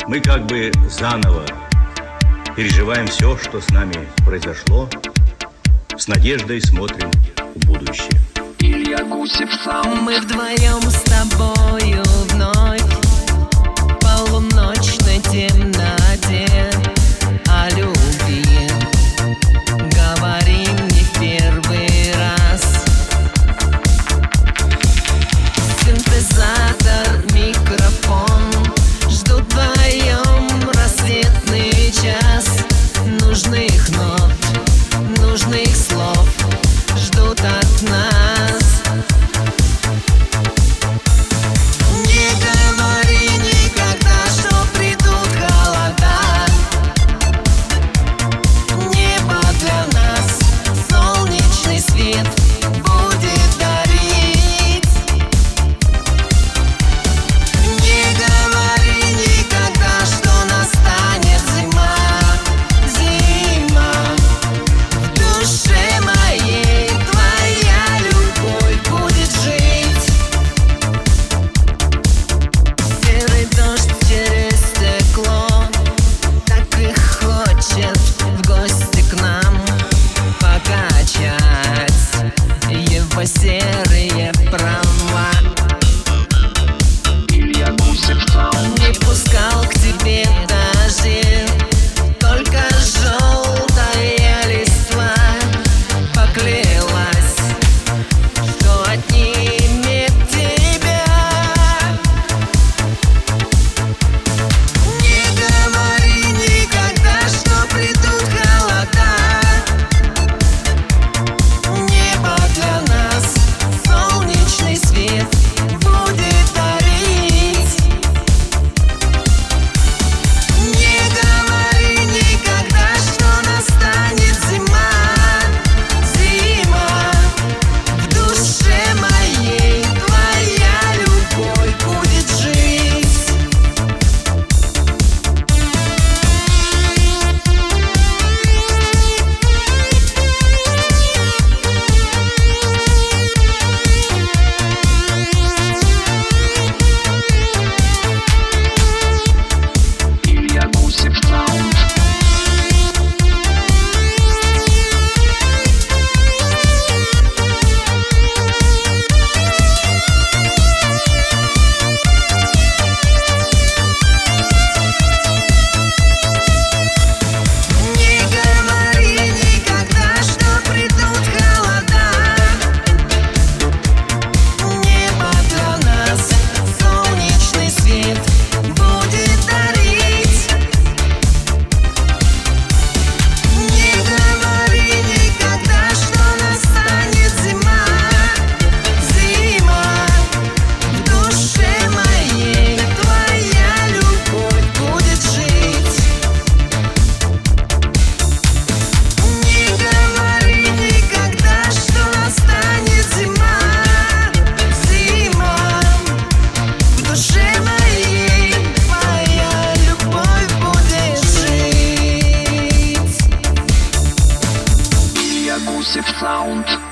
Мы как бы заново переживаем все, что с нами произошло, с надеждой смотрим в будущее. Мы вдвоем с тобою вновь в полуночной темноте о любви говорим не в первый раз. Синтезатор, микрофон ждут вдвоем рассветный час. Нужных нот, нужных слов ждут от нас. Серые права. Не пускал к тебе даже, только желтая листва. Поклялась, что отнимет тебя. Не говори никогда, что придут холода. Небо для нас солнечный свет будет дарить. Не говори никогда, что настанет зима. Зима в душе моей, твоя любовь будет жить. Sound.